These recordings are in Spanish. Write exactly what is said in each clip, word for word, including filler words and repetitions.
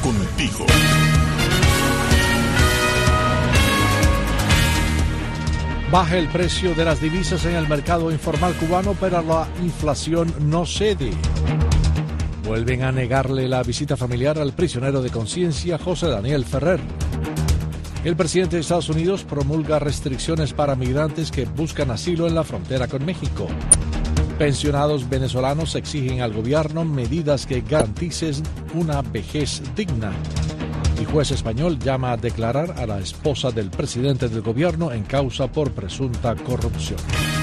contigo. Baja el precio de las divisas en el mercado informal cubano, pero la inflación no cede. Vuelven a negarle la visita familiar al prisionero de conciencia José Daniel Ferrer. El presidente de Estados Unidos promulga restricciones para migrantes que buscan asilo en la frontera con México. Pensionados venezolanos exigen al gobierno medidas que garanticen una vejez digna. Y juez español llama a declarar a la esposa del presidente del gobierno en causa por presunta corrupción.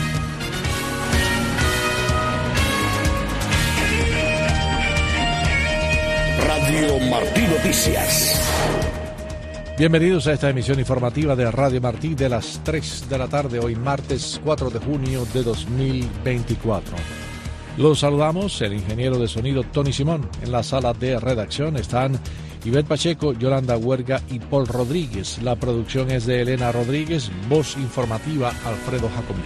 Radio Martí Noticias. Bienvenidos a esta emisión informativa de Radio Martí de las tres de la tarde, hoy martes cuatro de junio de dos mil veinticuatro. Los saludamos, el ingeniero de sonido Tony Simón. En la sala de redacción están Ivette Pacheco, Yolanda Huerga y Paul Rodríguez. La producción es de Elena Rodríguez, voz informativa Alfredo Jacomí.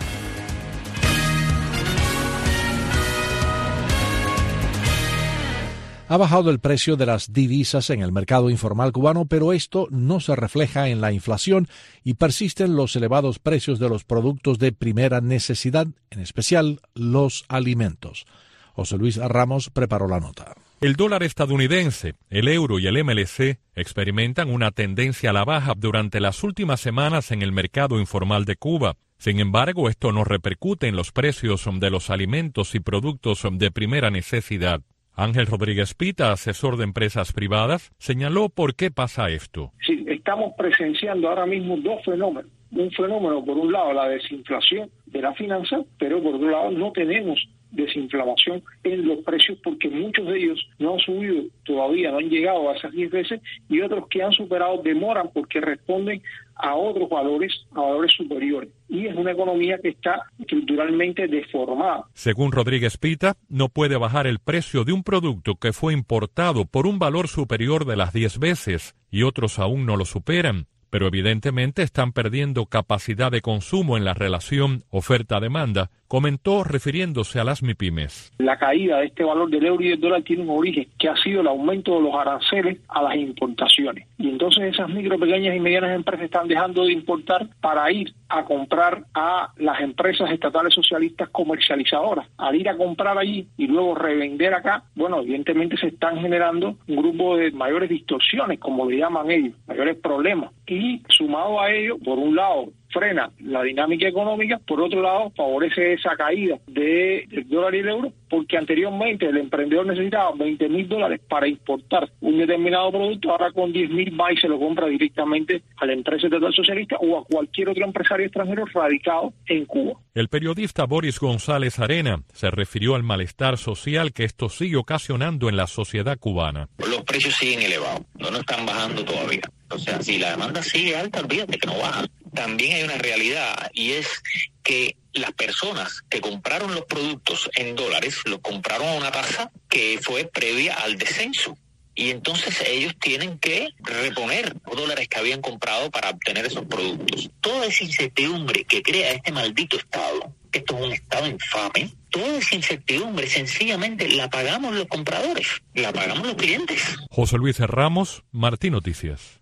Ha bajado el precio de las divisas en el mercado informal cubano, pero esto no se refleja en la inflación y persisten los elevados precios de los productos de primera necesidad, en especial los alimentos. José Luis Ramos preparó la nota. El dólar estadounidense, el euro y el M L C experimentan una tendencia a la baja durante las últimas semanas en el mercado informal de Cuba. Sin embargo, esto no repercute en los precios de los alimentos y productos de primera necesidad. Ángel Rodríguez Pita, asesor de empresas privadas, señaló por qué pasa esto. Sí, estamos presenciando ahora mismo dos fenómenos. Un fenómeno, por un lado, la desinflación de la finanza, pero por otro lado no tenemos desinflación en los precios porque muchos de ellos no han subido todavía, no han llegado a esas diez veces, y otros que han superado demoran porque responden a otros valores, a valores superiores. Y es una economía que está estructuralmente deformada. Según Rodríguez Pita, no puede bajar el precio de un producto que fue importado por un valor superior de las diez veces y otros aún no lo superan, pero evidentemente están perdiendo capacidad de consumo en la relación oferta-demanda, comentó refiriéndose a las MIPYMES. La caída de este valor del euro y del dólar tiene un origen que ha sido el aumento de los aranceles a las importaciones. Y entonces esas micro, pequeñas y medianas empresas están dejando de importar para ir a comprar a las empresas estatales socialistas comercializadoras. Al ir a comprar allí y luego revender acá, bueno, evidentemente se están generando un grupo de mayores distorsiones, como le llaman ellos, mayores problemas. Y sumado a ello, por un lado, frena la dinámica económica, por otro lado favorece esa caída de, del dólar y el euro, porque anteriormente el emprendedor necesitaba veinte mil dólares para importar un determinado producto, ahora con diez mil va y se lo compra directamente a la empresa estatal socialista o a cualquier otro empresario extranjero radicado en Cuba. El periodista Boris González Arena se refirió al malestar social que esto sigue ocasionando en la sociedad cubana. Los precios siguen elevados, no, no están bajando todavía. O sea, si la demanda sigue alta, olvídate que no baja. También hay una realidad y es que las personas que compraron los productos en dólares los compraron a una tasa que fue previa al descenso. Y entonces ellos tienen que reponer los dólares que habían comprado para obtener esos productos. Toda esa incertidumbre que crea este maldito Estado, esto es un Estado infame, toda esa incertidumbre sencillamente la pagamos los compradores, la pagamos los clientes. José Luis Ramos, Martí Noticias.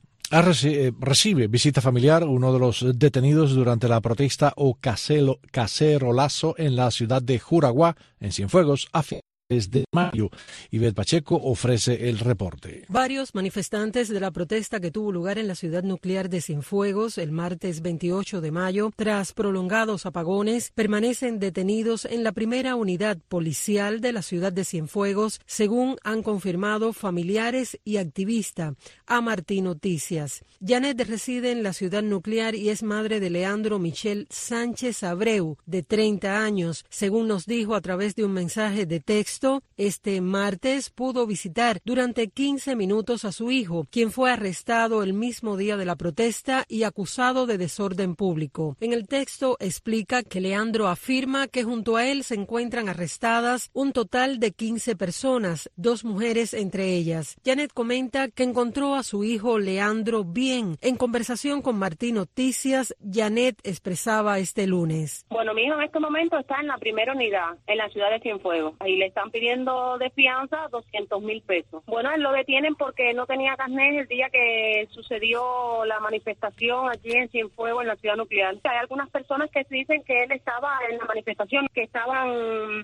Recibe visita familiar uno de los detenidos durante la protesta o caselo, cacerolazo en la ciudad de Juraguá, en Cienfuegos, a finales de mayo. Ivette Pacheco ofrece el reporte. Varios manifestantes de la protesta que tuvo lugar en la ciudad nuclear de Cienfuegos el martes veintiocho de mayo, tras prolongados apagones, permanecen detenidos en la primera unidad policial de la ciudad de Cienfuegos, según han confirmado familiares y activistas a Martí Noticias. Janet reside en la ciudad nuclear y es madre de Leandro Michel Sánchez Abreu, de treinta años. Según nos dijo a través de un mensaje de texto, este martes pudo visitar durante quince minutos a su hijo, quien fue arrestado el mismo día de la protesta y acusado de desorden público. En el texto explica que Leandro afirma que junto a él se encuentran arrestadas un total de quince personas, dos mujeres entre ellas. Janet comenta que encontró a su hijo Leandro bien. En conversación con Martí Noticias, Janet expresaba este lunes. Bueno, mi hijo en este momento está en la primera unidad, en la ciudad de Cienfuegos. Ahí le están estaban pidiendo de fianza doscientos mil pesos. Bueno, él lo detienen porque no tenía carnet el día que sucedió la manifestación allí en Cienfuegos, en la ciudad nuclear. Hay algunas personas que dicen que él estaba en la manifestación, que estaban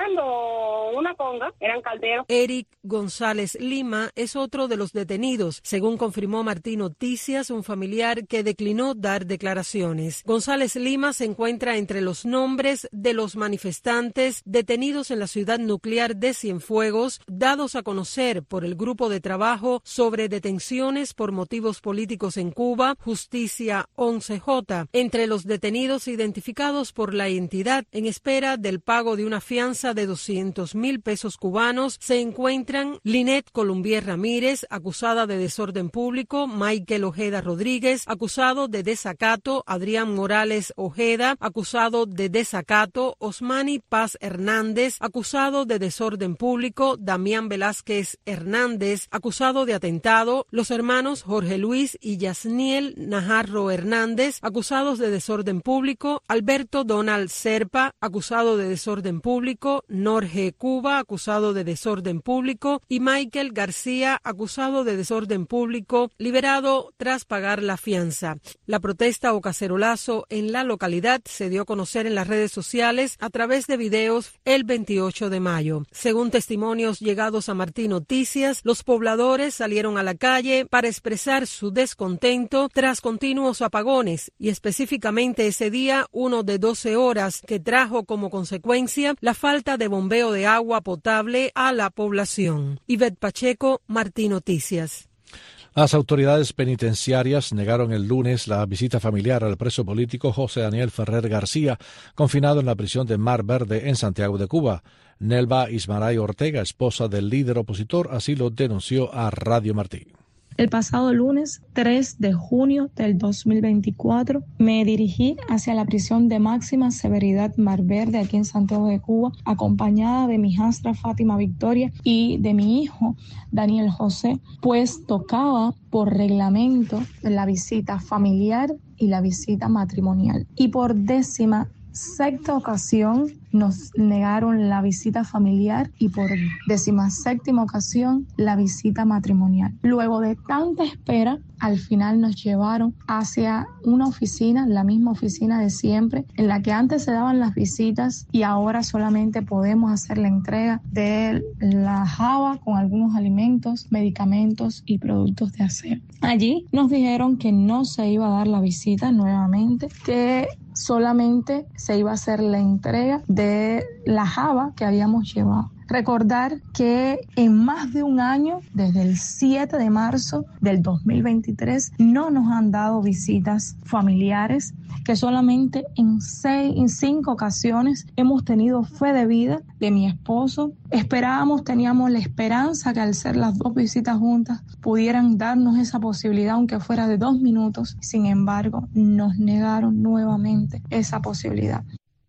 tocando una conga, eran calderos. Eric González Lima es otro de los detenidos, según confirmó Martín Noticias, un familiar que declinó dar declaraciones. González Lima se encuentra entre los nombres de los manifestantes detenidos en la ciudad nuclear de Cienfuegos, dados a conocer por el Grupo de Trabajo sobre Detenciones por Motivos Políticos en Cuba, Justicia once J. Entre los detenidos identificados por la entidad en espera del pago de una fianza de doscientos mil pesos cubanos se encuentran Linet Columbier Ramírez, acusada de desorden público, Michael Ojeda Rodríguez, acusado de desacato, Adrián Morales Ojeda, acusado de desacato, Osmani Paz Hernández, acusado de desorden público, Damián Velázquez Hernández, acusado de atentado, los hermanos Jorge Luis y Yasniel Najarro Hernández, acusados de desorden público, Alberto Donald Serpa, acusado de desorden público, Norge Cuba, acusado de desorden público, y Michael García, acusado de desorden público, liberado tras pagar la fianza. La protesta o cacerolazo en la localidad se dio a conocer en las redes sociales a través de videos el veintiocho de mayo. Según testimonios llegados a Martín Noticias, los pobladores salieron a la calle para expresar su descontento tras continuos apagones y específicamente ese día uno de doce horas que trajo como consecuencia la falta de bombeo de agua potable a la población. Ivette Pacheco, Martín Noticias. Las autoridades penitenciarias negaron el lunes la visita familiar al preso político José Daniel Ferrer García, confinado en la prisión de Mar Verde en Santiago de Cuba. Nelva Ismaray Ortega, esposa del líder opositor, así lo denunció a Radio Martí. El pasado lunes tres de junio del dos mil veinticuatro me dirigí hacia la prisión de máxima severidad Mar Verde aquí en Santiago de Cuba, acompañada de mi hijastra Fátima Victoria y de mi hijo Daniel José, pues tocaba por reglamento la visita familiar y la visita matrimonial. Y por décima sexta ocasión nos negaron la visita familiar y por decimaséptima ocasión la visita matrimonial. Luego de tanta espera, al final nos llevaron hacia una oficina, la misma oficina de siempre, en la que antes se daban las visitas y ahora solamente podemos hacer la entrega de la java con algunos alimentos, medicamentos y productos de aseo. Allí nos dijeron que no se iba a dar la visita nuevamente, que solamente se iba a hacer la entrega de la java que habíamos llevado. Recordar que en más de un año, desde el siete de marzo del dos mil veintitrés, no nos han dado visitas familiares, que solamente en seis, en cinco ocasiones hemos tenido fe de vida de mi esposo. Esperábamos, teníamos la esperanza que al ser las dos visitas juntas pudieran darnos esa posibilidad, aunque fuera de dos minutos. Sin embargo, nos negaron nuevamente esa posibilidad.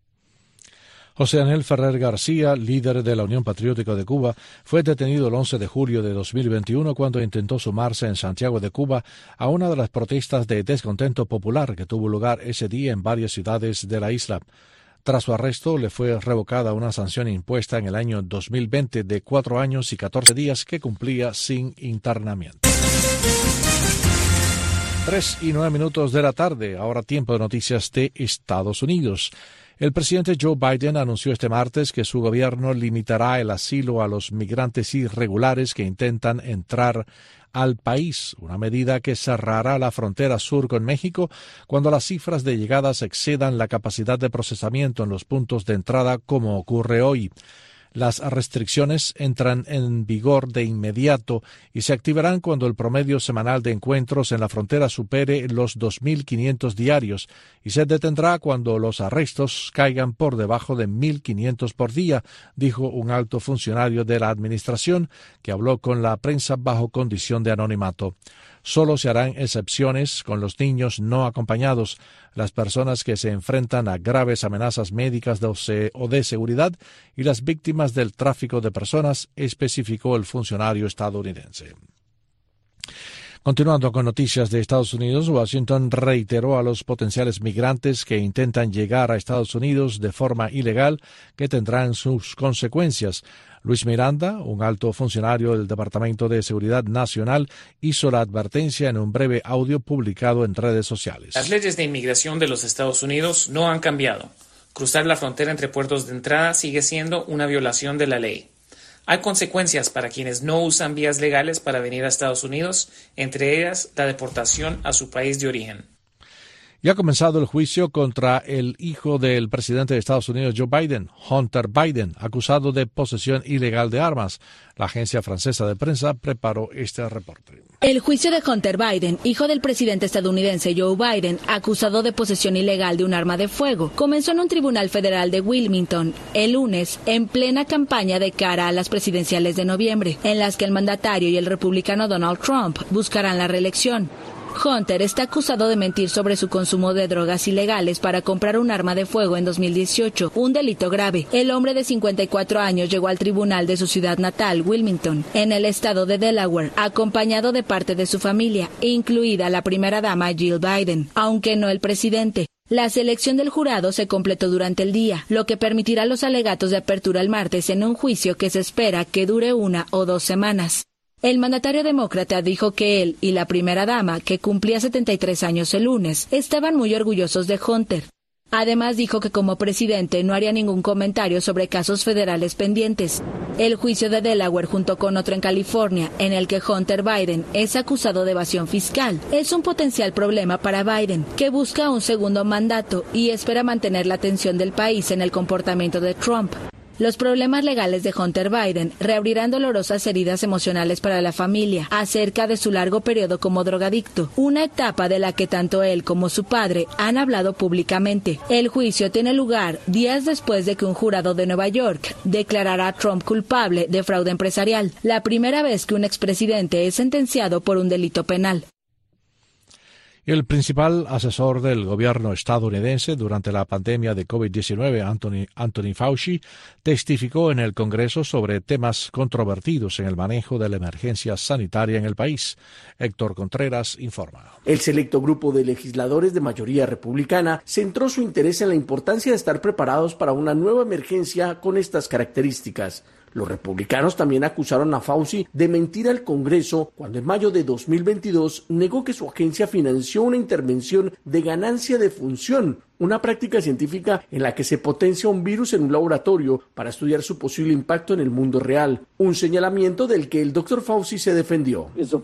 José Daniel Ferrer García, líder de la Unión Patriótica de Cuba, fue detenido el once de julio de dos mil veintiuno cuando intentó sumarse en Santiago de Cuba a una de las protestas de descontento popular que tuvo lugar ese día en varias ciudades de la isla. Tras su arresto, le fue revocada una sanción impuesta en el año dos mil veinte de cuatro años y catorce días que cumplía sin internamiento. Tres y nueve minutos de la tarde, ahora tiempo de noticias de Estados Unidos. El presidente Joe Biden anunció este martes que su gobierno limitará el asilo a los migrantes irregulares que intentan entrar al país, una medida que cerrará la frontera sur con México cuando las cifras de llegadas excedan la capacidad de procesamiento en los puntos de entrada, como ocurre hoy. Las restricciones entran en vigor de inmediato y se activarán cuando el promedio semanal de encuentros en la frontera supere los dos mil quinientos diarios y se detendrá cuando los arrestos caigan por debajo de mil quinientos por día, dijo un alto funcionario de la administración que habló con la prensa bajo condición de anonimato. Solo se harán excepciones con los niños no acompañados, las personas que se enfrentan a graves amenazas médicas o de seguridad y las víctimas del tráfico de personas, especificó el funcionario estadounidense. Continuando con noticias de Estados Unidos, Washington reiteró a los potenciales migrantes que intentan llegar a Estados Unidos de forma ilegal que tendrán sus consecuencias. Luis Miranda, un alto funcionario del Departamento de Seguridad Nacional, hizo la advertencia en un breve audio publicado en redes sociales. Las leyes de inmigración de los Estados Unidos no han cambiado. Cruzar la frontera entre puertos de entrada sigue siendo una violación de la ley. Hay consecuencias para quienes no usan vías legales para venir a Estados Unidos, entre ellas la deportación a su país de origen. Ya ha comenzado el juicio contra el hijo del presidente de Estados Unidos, Joe Biden, Hunter Biden, acusado de posesión ilegal de armas. La agencia francesa de prensa preparó este reporte. El juicio de Hunter Biden, hijo del presidente estadounidense Joe Biden, acusado de posesión ilegal de un arma de fuego, comenzó en un tribunal federal de Wilmington el lunes, en plena campaña de cara a las presidenciales de noviembre, en las que el mandatario y el republicano Donald Trump buscarán la reelección. Hunter está acusado de mentir sobre su consumo de drogas ilegales para comprar un arma de fuego en dos mil dieciocho, un delito grave. El hombre de cincuenta y cuatro años llegó al tribunal de su ciudad natal, Wilmington, en el estado de Delaware, acompañado de parte de su familia, incluida la primera dama Jill Biden, aunque no el presidente. La selección del jurado se completó durante el día, lo que permitirá los alegatos de apertura el martes en un juicio que se espera que dure una o dos semanas. El mandatario demócrata dijo que él y la primera dama, que cumplía setenta y tres años el lunes, estaban muy orgullosos de Hunter. Además dijo que como presidente no haría ningún comentario sobre casos federales pendientes. El juicio de Delaware, junto con otro en California, en el que Hunter Biden es acusado de evasión fiscal, es un potencial problema para Biden, que busca un segundo mandato y espera mantener la atención del país en el comportamiento de Trump. Los problemas legales de Hunter Biden reabrirán dolorosas heridas emocionales para la familia acerca de su largo periodo como drogadicto, una etapa de la que tanto él como su padre han hablado públicamente. El juicio tiene lugar días después de que un jurado de Nueva York declarara a Trump culpable de fraude empresarial, la primera vez que un expresidente es sentenciado por un delito penal. El principal asesor del gobierno estadounidense durante la pandemia de COVID diecinueve, Anthony, Anthony Fauci, testificó en el Congreso sobre temas controvertidos en el manejo de la emergencia sanitaria en el país. Héctor Contreras informa. El selecto grupo de legisladores de mayoría republicana centró su interés en la importancia de estar preparados para una nueva emergencia con estas características. Los republicanos también acusaron a Fauci de mentir al Congreso cuando en mayo de dos mil veintidós negó que su agencia financió una intervención de ganancia de función, una práctica científica en la que se potencia un virus en un laboratorio para estudiar su posible impacto en el mundo real, un señalamiento del que el doctor Fauci se defendió.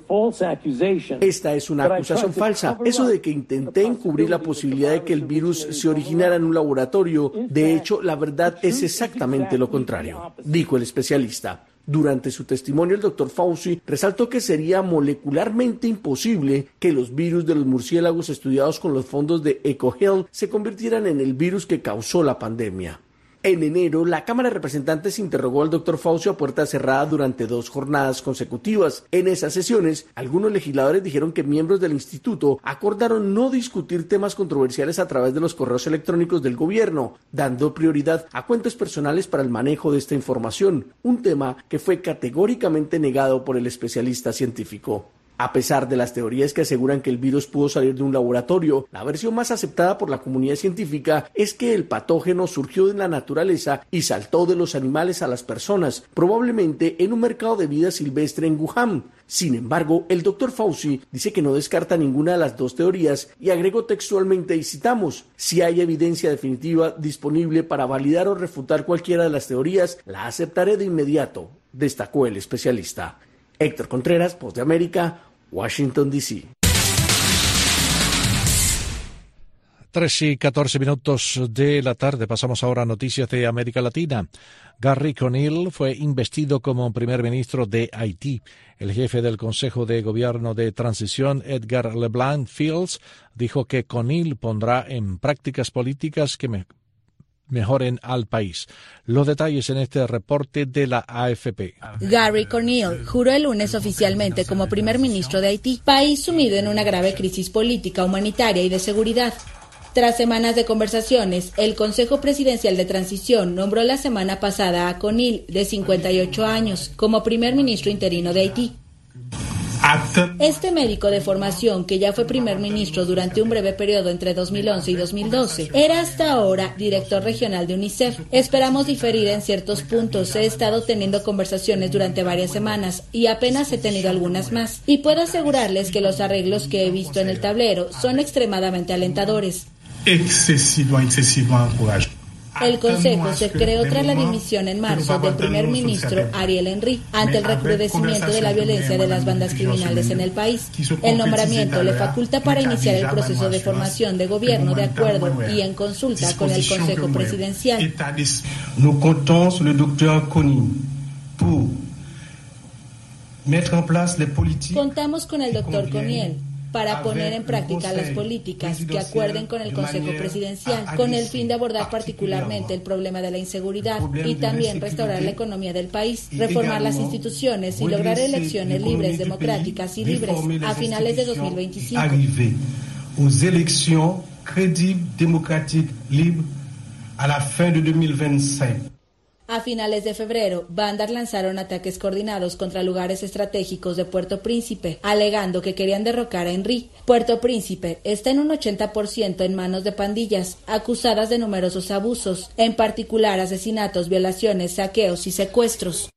Esta es una acusación falsa, eso de que intenté encubrir la posibilidad de que el virus se originara en un laboratorio. De hecho, la verdad es exactamente lo contrario, dijo el especialista. Durante su testimonio, el doctor Fauci resaltó que sería molecularmente imposible que los virus de los murciélagos estudiados con los fondos de EcoHealth se convirtieran en el virus que causó la pandemia. En enero, la Cámara de Representantes interrogó al doctor Fauci a puerta cerrada durante dos jornadas consecutivas. En esas sesiones, algunos legisladores dijeron que miembros del instituto acordaron no discutir temas controversiales a través de los correos electrónicos del gobierno, dando prioridad a cuentas personales para el manejo de esta información, un tema que fue categóricamente negado por el especialista científico. A pesar de las teorías que aseguran que el virus pudo salir de un laboratorio, la versión más aceptada por la comunidad científica es que el patógeno surgió de la naturaleza y saltó de los animales a las personas, probablemente en un mercado de vida silvestre en Wuhan. Sin embargo, el doctor Fauci dice que no descarta ninguna de las dos teorías y agregó textualmente, y citamos, si hay evidencia definitiva disponible para validar o refutar cualquiera de las teorías, la aceptaré de inmediato, destacó el especialista. Héctor Contreras, Voz de América, Washington, D C tres y catorce minutos de la tarde. Pasamos ahora a noticias de América Latina. Gary Conille fue investido como primer ministro de Haití. El jefe del Consejo de Gobierno de Transición, Edgar LeBlanc Fields, dijo que Conille pondrá en prácticas políticas que me mejoren al país. Los detalles en este reporte de la A F P. Gary Conille juró el lunes oficialmente como primer ministro de Haití, país sumido en una grave crisis política, humanitaria y de seguridad. Tras semanas de conversaciones, el Consejo Presidencial de Transición nombró la semana pasada a Conille, de cincuenta y ocho años, como primer ministro interino de Haití. Este médico de formación, que ya fue primer ministro durante un breve periodo entre dos mil once y dos mil doce, era hasta ahora director regional de UNICEF. Esperamos diferir en ciertos puntos. He estado teniendo conversaciones durante varias semanas y apenas he tenido algunas más. Y puedo asegurarles que los arreglos que he visto en el tablero son extremadamente alentadores. Excesivo, excesivo encouragante. El Consejo se creó tras la dimisión en marzo del primer ministro Ariel Henry ante el recrudecimiento de la violencia de las bandas criminales en el país. El nombramiento le faculta para iniciar el proceso de formación de gobierno de acuerdo y en consulta con el Consejo Presidencial. Nous comptons sur le docteur Kony pour mettre en place les politiques. Contamos con el doctor Coniel para poner en práctica las políticas que acuerden con el Consejo Presidencial, con el fin de abordar particularmente el problema de la inseguridad y también restaurar la economía del país, reformar las instituciones y lograr elecciones libres, democráticas y libres a finales de dos mil veinticinco. Aux élections crédibles, démocratiques, libres à la fin de dos mil veinticinco. A finales de febrero, bandas lanzaron ataques coordinados contra lugares estratégicos de Puerto Príncipe, alegando que querían derrocar a Henry. Puerto Príncipe está en un ochenta por ciento en manos de pandillas, acusadas de numerosos abusos, en particular asesinatos, violaciones, saqueos y secuestros.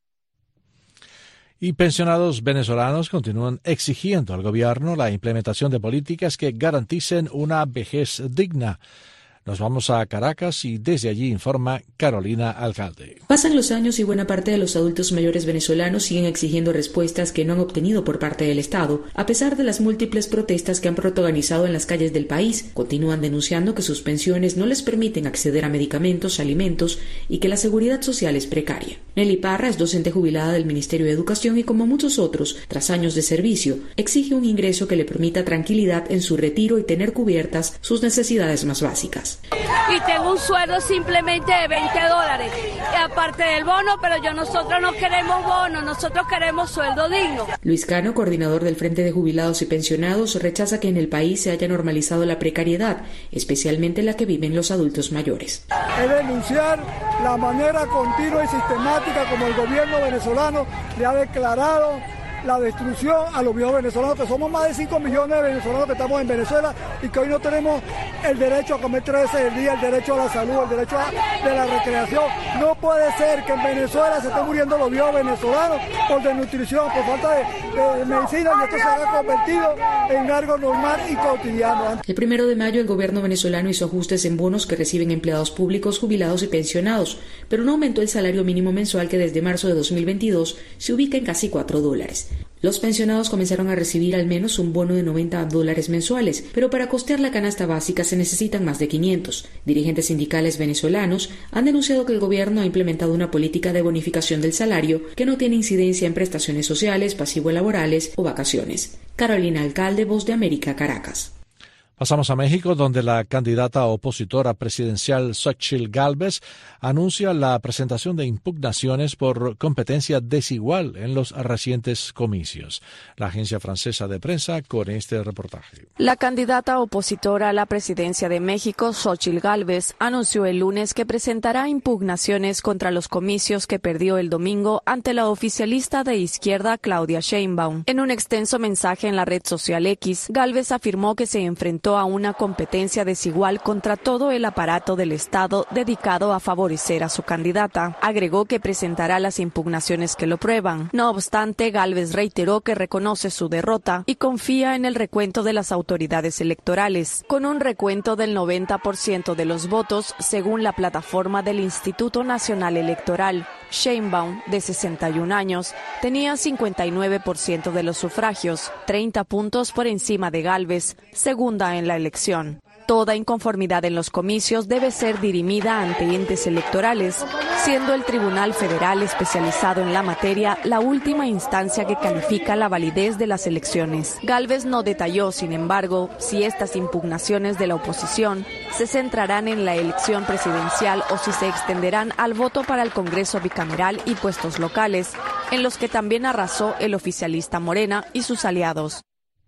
Y pensionados venezolanos continúan exigiendo al gobierno la implementación de políticas que garanticen una vejez digna. Nos vamos a Caracas y desde allí informa Carolina Alcalde. Pasan los años y buena parte de los adultos mayores venezolanos siguen exigiendo respuestas que no han obtenido por parte del Estado, a pesar de las múltiples protestas que han protagonizado en las calles del país. Continúan denunciando que sus pensiones no les permiten acceder a medicamentos, alimentos y que la seguridad social es precaria. Nelly Parra es docente jubilada del Ministerio de Educación y, como muchos otros, tras años de servicio, exige un ingreso que le permita tranquilidad en su retiro y tener cubiertas sus necesidades más básicas. Y tengo un sueldo simplemente de veinte dólares, aparte del bono, pero yo nosotros no queremos bono, nosotros queremos sueldo digno. Luis Cano, coordinador del Frente de Jubilados y Pensionados, rechaza que en el país se haya normalizado la precariedad, especialmente la que viven los adultos mayores. Es denunciar la manera continua y sistemática como el gobierno venezolano le ha declarado la destrucción a los viejos venezolanos, que somos más de cinco millones de venezolanos que estamos en Venezuela y que hoy no tenemos el derecho a comer tres veces al día, el derecho a la salud, el derecho a de la recreación. No puede ser que en Venezuela se estén muriendo los viejos venezolanos por desnutrición, por falta de, de medicina, y esto se ha convertido en algo normal y cotidiano. El primero de mayo el gobierno venezolano hizo ajustes en bonos que reciben empleados públicos, jubilados y pensionados, pero no aumentó el salario mínimo mensual, que desde marzo de dos mil veintidós se ubica en casi cuatro dólares. Los pensionados comenzaron a recibir al menos un bono de noventa dólares mensuales, pero para costear la canasta básica se necesitan más de quinientos. Dirigentes sindicales venezolanos han denunciado que el gobierno ha implementado una política de bonificación del salario que no tiene incidencia en prestaciones sociales, pasivo-laborales o vacaciones. Carolina Alcalde, Voz de América, Caracas. Pasamos a México, donde la candidata opositora presidencial Xóchitl Gálvez anuncia la presentación de impugnaciones por competencia desigual en los recientes comicios. La agencia francesa de prensa con este reportaje. La candidata opositora a la presidencia de México, Xóchitl Gálvez, anunció el lunes que presentará impugnaciones contra los comicios que perdió el domingo ante la oficialista de izquierda Claudia Sheinbaum. En un extenso mensaje en la red social X, Gálvez afirmó que se enfrentó a una competencia desigual contra todo el aparato del Estado dedicado a favorecer a su candidata. Agregó que presentará las impugnaciones que lo prueban. No obstante, Gálvez reiteró que reconoce su derrota y confía en el recuento de las autoridades electorales. Con un recuento del noventa por ciento de los votos, según la plataforma del Instituto Nacional Electoral, Sheinbaum, de sesenta y un años, tenía cincuenta y nueve por ciento de los sufragios, treinta puntos por encima de Gálvez, segunda en la elección. Toda inconformidad en los comicios debe ser dirimida ante entes electorales, siendo el Tribunal Federal especializado en la materia la última instancia que califica la validez de las elecciones. Gálvez no detalló, sin embargo, si estas impugnaciones de la oposición se centrarán en la elección presidencial o si se extenderán al voto para el Congreso bicameral y puestos locales, en los que también arrasó el oficialista Morena y sus aliados.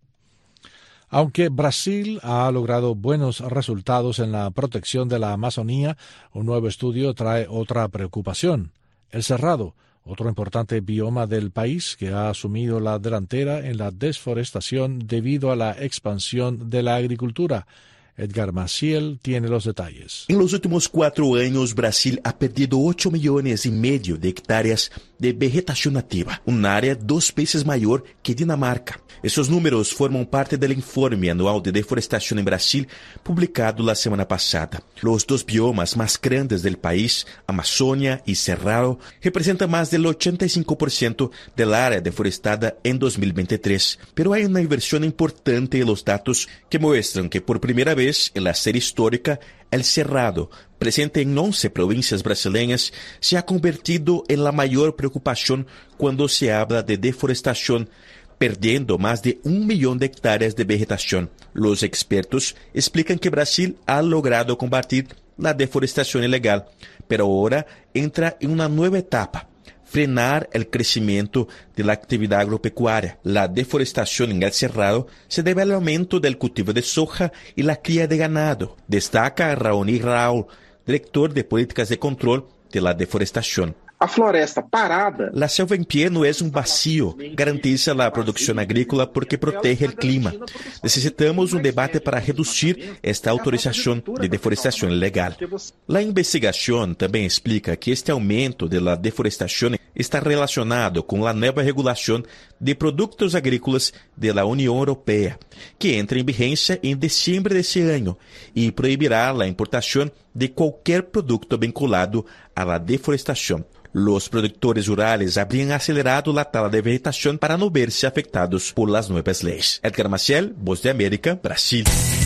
Aunque Brasil ha logrado buenos resultados en la protección de la Amazonía, un nuevo estudio trae otra preocupación. El Cerrado, otro importante bioma del país que ha asumido la delantera en la desforestación debido a la expansión de la agricultura. Edgar Maciel tiene los detalles. En los últimos cuatro años, Brasil ha perdido ocho millones y medio de hectáreas de vegetación nativa, un área dos veces mayor que Dinamarca. Esos números forman parte del informe anual de deforestación en Brasil publicado la semana pasada. Los dos biomas más grandes del país, Amazonia y Cerrado, representan más del ochenta y cinco por ciento del área deforestada en dos mil veintitrés. Pero hay una inversión importante en los datos que muestran que por primera vez en la serie histórica, el Cerrado, presente en once provincias brasileñas, se ha convertido en la mayor preocupación cuando se habla de deforestación, perdiendo más de un millón de hectáreas de vegetación. Los expertos explican que Brasil ha logrado combatir la deforestación ilegal, pero ahora entra en una nueva etapa: frenar el crecimiento de la actividad agropecuaria. La deforestación en el Cerrado se debe al aumento del cultivo de soja y la cría de ganado, destaca Raoni Raul, director de políticas de control de la deforestación. A floresta parada. La selva en pie no es un vacío, garantiza la producción agrícola porque protege el clima. Necesitamos un debate para reducir esta autorización de deforestación ilegal. La investigación también explica que este aumento de la deforestación está relacionado con la nueva regulación de productos agrícolas de la Unión Europea, que entra en vigencia en diciembre de ese año y prohibirá la importación de cualquier producto vinculado a la deforestación. Los productores rurales habrían acelerado la tala de vegetación para no verse afectados por las nuevas leyes. Edgar Maciel, Voz de América, Brasil.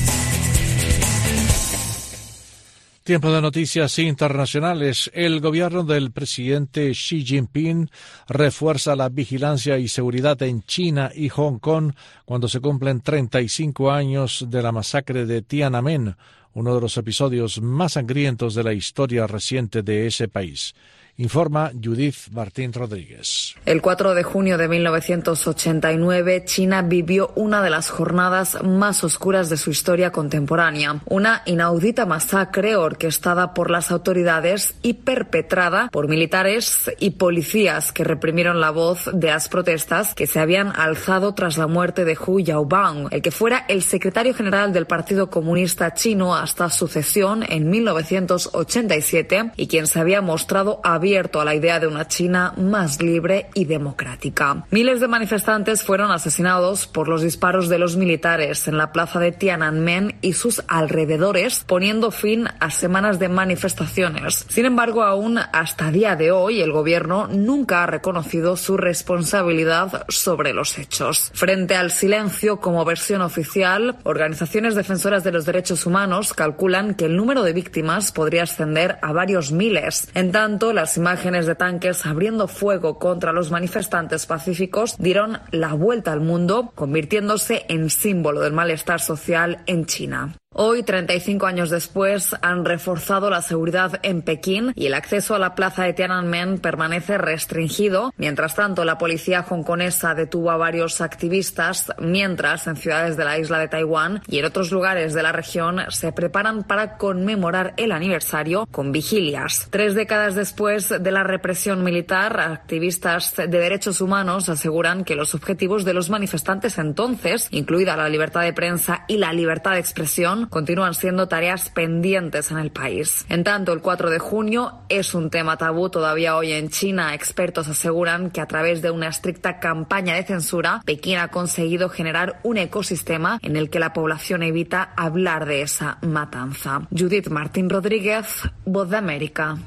Tiempo de noticias internacionales. El gobierno del presidente Xi Jinping refuerza la vigilancia y seguridad en China y Hong Kong cuando se cumplen treinta y cinco años de la masacre de Tiananmen, uno de los episodios más sangrientos de la historia reciente de ese país. Informa Judith Martín Rodríguez. El cuatro de junio de mil novecientos ochenta y nueve, China vivió una de las jornadas más oscuras de su historia contemporánea. Una inaudita masacre orquestada por las autoridades y perpetrada por militares y policías que reprimieron la voz de las protestas que se habían alzado tras la muerte de Hu Yaobang, el que fuera el secretario general del Partido Comunista Chino hasta su cesión en mil novecientos ochenta y siete y quien se había mostrado abierto abierto a la idea de una China más libre y democrática. Miles de manifestantes fueron asesinados por los disparos de los militares en la plaza de Tiananmen y sus alrededores, poniendo fin a semanas de manifestaciones. Sin embargo, aún hasta día de hoy, el gobierno nunca ha reconocido su responsabilidad sobre los hechos. Frente al silencio como versión oficial, organizaciones defensoras de los derechos humanos calculan que el número de víctimas podría ascender a varios miles. En tanto, las imágenes de tanques abriendo fuego contra los manifestantes pacíficos dieron la vuelta al mundo, convirtiéndose en símbolo del malestar social en China. Hoy, treinta y cinco años después, han reforzado la seguridad en Pekín y el acceso a la plaza de Tiananmen permanece restringido. Mientras tanto, la policía hongkonesa detuvo a varios activistas, mientras en ciudades de la isla de Taiwán y en otros lugares de la región se preparan para conmemorar el aniversario con vigilias. Tres décadas después de la represión militar, activistas de derechos humanos aseguran que los objetivos de los manifestantes entonces, incluida la libertad de prensa y la libertad de expresión, continúan siendo tareas pendientes en el país. En tanto, el cuatro de junio es un tema tabú todavía hoy en China. Expertos aseguran que a través de una estricta campaña de censura, Pekín ha conseguido generar un ecosistema en el que la población evita hablar de esa matanza. Judith Martín Rodríguez, Voz de América.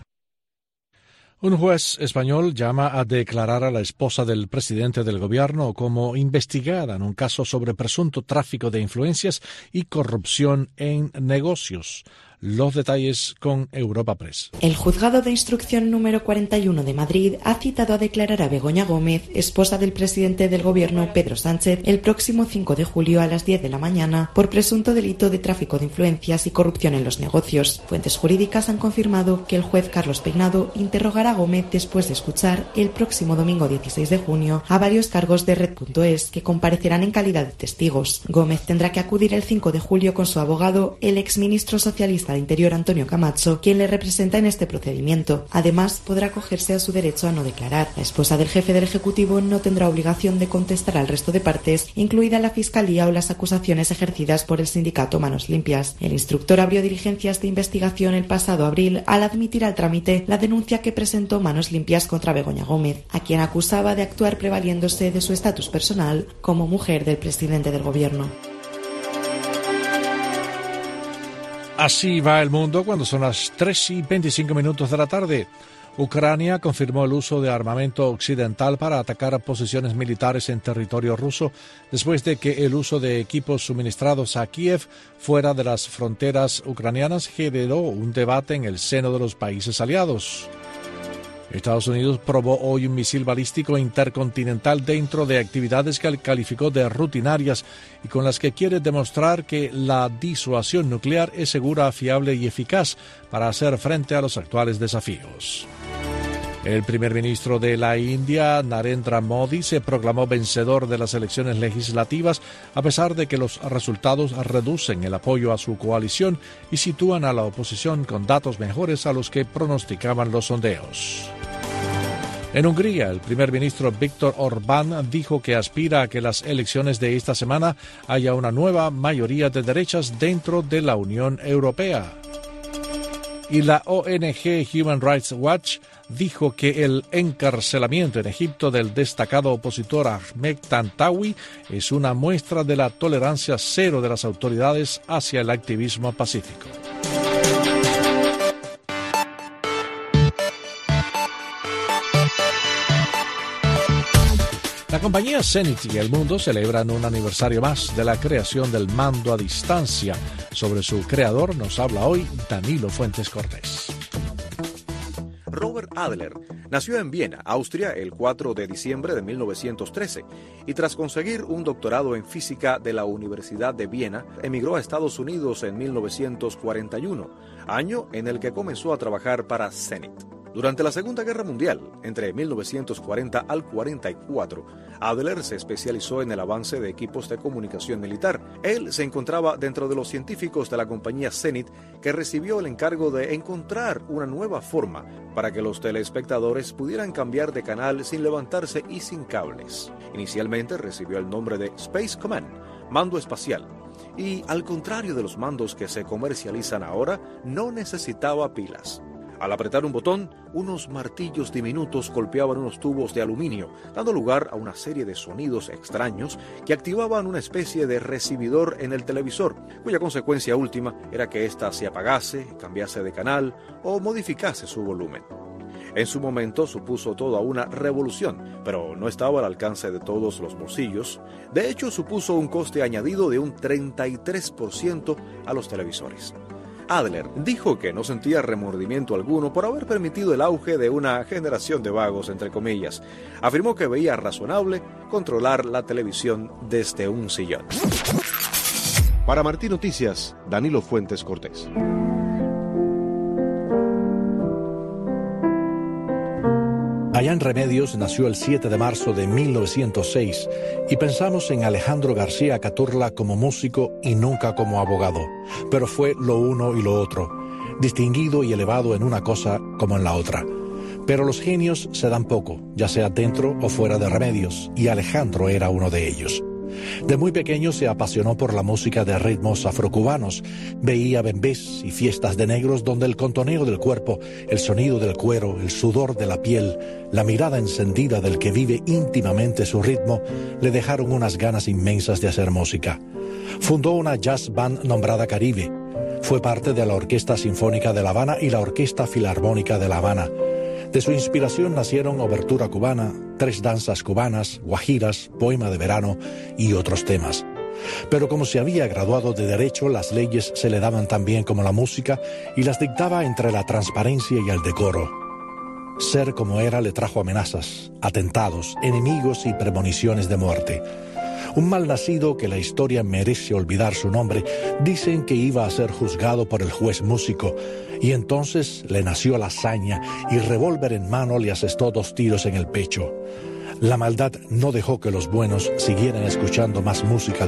Un juez español llama a declarar a la esposa del presidente del gobierno como investigada en un caso sobre presunto tráfico de influencias y corrupción en negocios. Los detalles con Europa Press. El juzgado de instrucción número cuarenta y uno de Madrid ha citado a declarar a Begoña Gómez, esposa del presidente del gobierno Pedro Sánchez, el próximo cinco de julio a las diez de la mañana por presunto delito de tráfico de influencias y corrupción en los negocios. Fuentes jurídicas han confirmado que el juez Carlos Peinado interrogará a Gómez después de escuchar el próximo domingo dieciséis de junio a varios cargos de Red punto es que comparecerán en calidad de testigos. Gómez tendrá que acudir el cinco de julio con su abogado, el exministro socialista ministra de Interior, Antonio Camacho, quien le representa en este procedimiento. Además, podrá acogerse a su derecho a no declarar. La esposa del jefe del Ejecutivo no tendrá obligación de contestar al resto de partes, incluida la Fiscalía o las acusaciones ejercidas por el sindicato Manos Limpias. El instructor abrió diligencias de investigación el pasado abril al admitir al trámite la denuncia que presentó Manos Limpias contra Begoña Gómez, a quien acusaba de actuar prevaliéndose de su estatus personal como mujer del presidente del gobierno. Así va el mundo cuando son las tres y veinticinco minutos de la tarde. Ucrania confirmó el uso de armamento occidental para atacar posiciones militares en territorio ruso después de que el uso de equipos suministrados a Kiev fuera de las fronteras ucranianas generó un debate en el seno de los países aliados. Estados Unidos probó hoy un misil balístico intercontinental dentro de actividades que calificó de rutinarias y con las que quiere demostrar que la disuasión nuclear es segura, fiable y eficaz para hacer frente a los actuales desafíos. El primer ministro de la India, Narendra Modi, se proclamó vencedor de las elecciones legislativas a pesar de que los resultados reducen el apoyo a su coalición y sitúan a la oposición con datos mejores a los que pronosticaban los sondeos. En Hungría, el primer ministro Viktor Orbán dijo que aspira a que las elecciones de esta semana haya una nueva mayoría de derechas dentro de la Unión Europea. Y la O N G Human Rights Watch dijo que el encarcelamiento en Egipto del destacado opositor Ahmed Tantawi es una muestra de la tolerancia cero de las autoridades hacia el activismo pacífico. La compañía Zenit y El Mundo celebran un aniversario más de la creación del mando a distancia. Sobre su creador nos habla hoy Danilo Fuentes Cortés. Robert Adler nació en Viena, Austria, el cuatro de diciembre de mil novecientos trece y tras conseguir un doctorado en física de la Universidad de Viena, emigró a Estados Unidos en mil novecientos cuarenta y uno, año en el que comenzó a trabajar para Zenit. Durante la Segunda Guerra Mundial, entre mil novecientos cuarenta al cuarenta y cuatro, Adler se especializó en el avance de equipos de comunicación militar. Él se encontraba dentro de los científicos de la compañía Zenit que recibió el encargo de encontrar una nueva forma para que los telespectadores pudieran cambiar de canal sin levantarse y sin cables. Inicialmente recibió el nombre de Space Command, mando espacial, y al contrario de los mandos que se comercializan ahora, no necesitaba pilas. Al apretar un botón, unos martillos diminutos golpeaban unos tubos de aluminio, dando lugar a una serie de sonidos extraños que activaban una especie de recibidor en el televisor, cuya consecuencia última era que ésta se apagase, cambiase de canal o modificase su volumen. En su momento supuso toda una revolución, pero no estaba al alcance de todos los bolsillos. De hecho, supuso un coste añadido de un treinta y tres por ciento a los televisores. Adler dijo que no sentía remordimiento alguno por haber permitido el auge de una generación de vagos, entre comillas. Afirmó que veía razonable controlar la televisión desde un sillón. Para Martí Noticias, Danilo Fuentes Cortés. Allá en Remedios nació el siete de marzo de mil novecientos seis y pensamos en Alejandro García Caturla como músico y nunca como abogado, pero fue lo uno y lo otro, distinguido y elevado en una cosa como en la otra. Pero los genios se dan poco, ya sea dentro o fuera de Remedios, y Alejandro era uno de ellos. De muy pequeño se apasionó por la música de ritmos afrocubanos. Veía bembés y fiestas de negros donde el contoneo del cuerpo, el sonido del cuero, el sudor de la piel, la mirada encendida del que vive íntimamente su ritmo, le dejaron unas ganas inmensas de hacer música. Fundó una jazz band nombrada Caribe. Fue parte de la Orquesta Sinfónica de La Habana y la Orquesta Filarmónica de La Habana. De su inspiración nacieron Obertura Cubana, Tres Danzas Cubanas, Guajiras, Poema de Verano y otros temas. Pero como se había graduado de Derecho, las leyes se le daban tan bien como la música y las dictaba entre la transparencia y el decoro. Ser como era le trajo amenazas, atentados, enemigos y premoniciones de muerte. Un malnacido que la historia merece olvidar su nombre, dicen que iba a ser juzgado por el juez músico, y entonces le nació la hazaña y revólver en mano le asestó dos tiros en el pecho. La maldad no dejó que los buenos siguieran escuchando más música